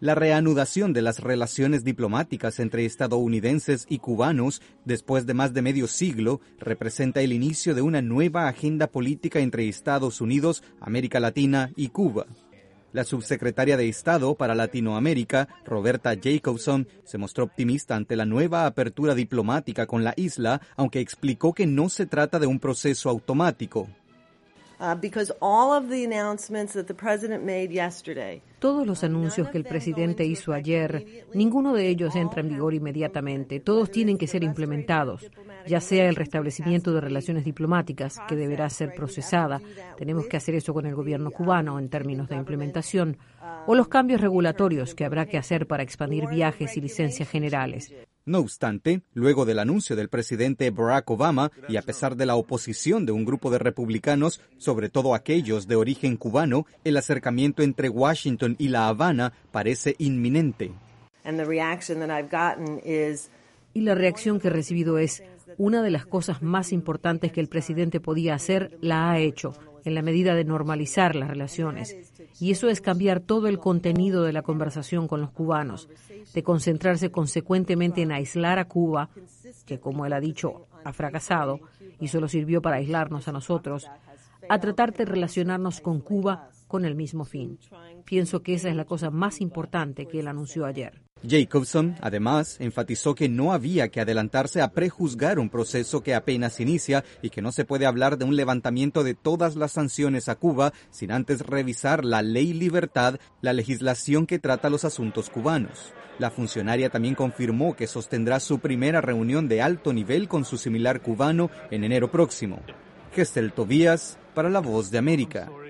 La reanudación de las relaciones diplomáticas entre estadounidenses y cubanos después de más de medio siglo representa el inicio de una nueva agenda política entre Estados Unidos, América Latina y Cuba. La subsecretaria de Estado para Latinoamérica, Roberta Jacobson, se mostró optimista ante la nueva apertura diplomática con la isla, aunque explicó que no se trata de un proceso automático. Todos los anuncios que el presidente hizo ayer, ninguno de ellos entra en vigor inmediatamente. Todos tienen que ser implementados, ya sea el restablecimiento de relaciones diplomáticas, que deberá ser procesada. Tenemos que hacer eso con el gobierno cubano en términos de implementación, o los cambios regulatorios que habrá que hacer para expandir viajes y licencias generales. No obstante, luego del anuncio del presidente Barack Obama y a pesar de la oposición de un grupo de republicanos, sobre todo aquellos de origen cubano, el acercamiento entre Washington y La Habana parece inminente. Y la reacción que he recibido es: una de las cosas más importantes que el presidente podía hacer, la ha hecho, en la medida de normalizar las relaciones. Y eso es cambiar todo el contenido de la conversación con los cubanos, de concentrarse consecuentemente en aislar a Cuba, que, como él ha dicho, ha fracasado y solo sirvió para aislarnos a nosotros, a tratar de relacionarnos con Cuba con el mismo fin. Pienso que esa es la cosa más importante que él anunció ayer. Jacobson, además, enfatizó que no había que adelantarse a prejuzgar un proceso que apenas inicia y que no se puede hablar de un levantamiento de todas las sanciones a Cuba sin antes revisar la ley libertad, la legislación que trata los asuntos cubanos. La funcionaria también confirmó que sostendrá su primera reunión de alto nivel con su similar cubano en enero próximo. Gestel Tobías, para La Voz de América.